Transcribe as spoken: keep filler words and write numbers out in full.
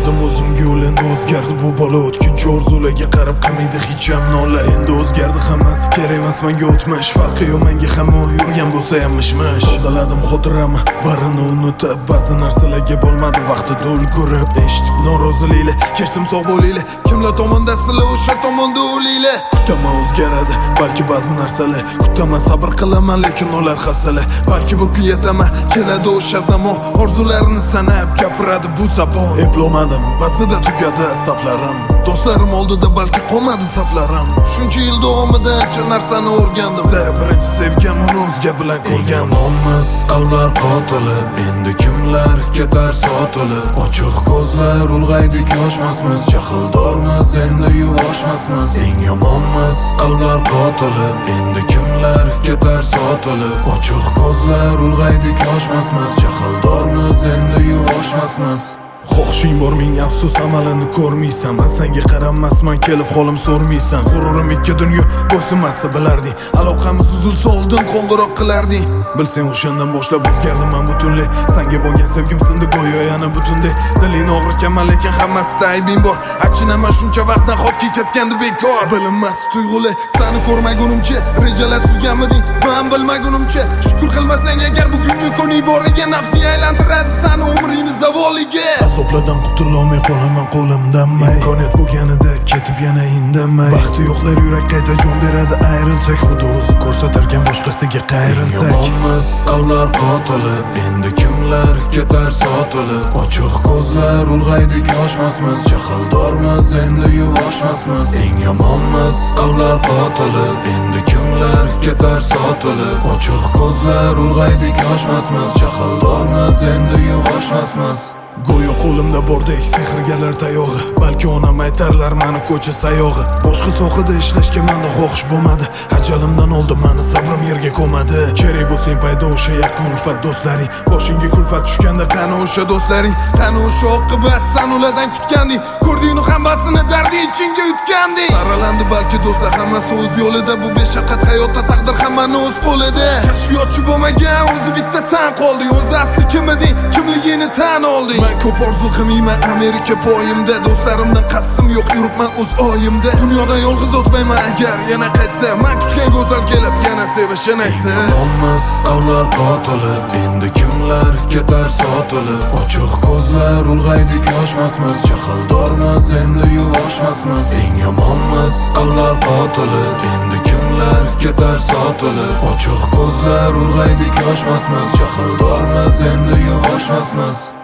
berdim o'zimga yo'l, endi o'zgardi bu bola. O'tkinchi orzularga qarab qilmaydi hech ham nola. Endi o'zgardi hammasi, kerak emas menga o'tmish. Farqi yo'q menga hamma yurgan bo'lsa ham mish-mish. Tozaladim xotirami, barini unutib, ba'zi narsalarga bo'lmadi vaqtida ulgurib. Eshitib noroziliklar, kechdim sog' bo'linglar. Kimlar tomonda sizlar, o'sha tomonda o'linglar. Kutaman o'zgaradi balki ba'zi narsalar, kutaman sabr qilaman lekin ular hafsala. Balki bu kun yetaman, keladi o'sha zamon. Orzularni sanab gapiradi bu sabon. Eplamadim, ba'zida tugadi asaplarim. Do'stlarim oldida balki qolmadi saflarim. Shuncha yil davomida ancha narsani o'rgandim. Birinchi sevgam uni o'zga bilan ko'rgan. Yomonmiz, qalblar qotili. Endi kimlar ketar sotilib. Ochiq ko'zlar, ulg'aydik yoshmasmiz. Jahldormiz, endi yuvoshmasmiz. Eng yomonmiz, qalblar qotili. Endi kimlar ketar sotilib. Ochiq ko'zlar, ulg'aydik yoshmasmiz. Jahldormiz, endi yuvoshmasmiz. Xo'shing bor menga afsus, amalini ko'rmaysan. Men senga qaramasman, kelib holim so'rmaysan. G'ururim ikki dunyo bo'ysunmasa bilarding. Aloqamiz uzilsa oldin qo'ng'iroq qilarding. Bilsang o'shandan boshlab o'zgardim men butunlay. Senga bo'lgan sevgim sindi go'yo yana butunday. Diling og'rikan lekin hammasida aybing bor. Achinaman shuncha vaqtdan xotga ketgandi bekor. Bilinmas tuyg'ular seni ko'rmagunimcha rejalar tuzganmiding men bilmagunimcha. Shukr qilmasang agar bugungi kuning boriga nafsing aylantiradi seni umringni zavoliga. Azoblardan qutulolmay qolaman qo'limdan may. Imkoniyat bo'lganida ketib yana indamay. Baxti yo'qlar yurak qayta jon beradi ayrilsak. Xudo o'zi ko'rsatarkan boshqasiga qayrilsak. Yomonmiz, qalblar qotili. Endi kimlar ketar sotilib. Ochiq ko'zlar, ulg'aydik yoshmasmiz. Jahldormiz, endi yuvoshmasmiz. Eng yomonmiz, qalblar qotili. Endi kimlar ketar sotilib. Ochiq ko'zlar, ulg'aydik yoshmasmiz. Jahldormiz, endi yuvoshmasmiz. Go'yo qo'limda bordek sehrgarlar tayog'i. Balki onam aytarlar meni ko'cha sayog'i. Boshqa sohada ishlashga menda xohish bo'lmadi. Ajalimdan oldin meni sabrim yerga ko'madi. Kerak bo'lsang paydo o'sha yaqin ulfat do'stlaring. Boshingga kulfat tushganda qani o'sha do'stlaring. Qani o'sha oqibat san ulardan kutganding. Ko'rding-ku hammasini dardi ichingga yutganding. Saralandi balki do'stlar hammasi o'z yo'lida. Bu beshafqat hayotda taqdir hammani o'z qo'lida. Kashfiyotchi bo'lmagan o'zi bitta san qolding. O'zi asli kim eding, kimligingni tan olding. Men ko'p orzu qilmayman Amerika poyimda. Do'stlarimdan qasdim yo'q, yuribman o'z oyimda. Dunyodan yolg'iz o'tmayman agar yana qaytsa. Men kutgan go'zal kelib yana sevishini aytsa. Yomonmiz, qalblar qotili. Endi kimlar ketar sotilib. Ochiq ko'zlar, ulg'aydik yoshmasmiz. Jahldormiz, endi yuvoshmasmiz. Eng yomonmiz, qalblar qotili. Endi kimlar ketar sotilib. Ochiq ko'zlar, ulg'aydik yoshmasmiz. Jahldormiz, endi yuvoshmasmiz.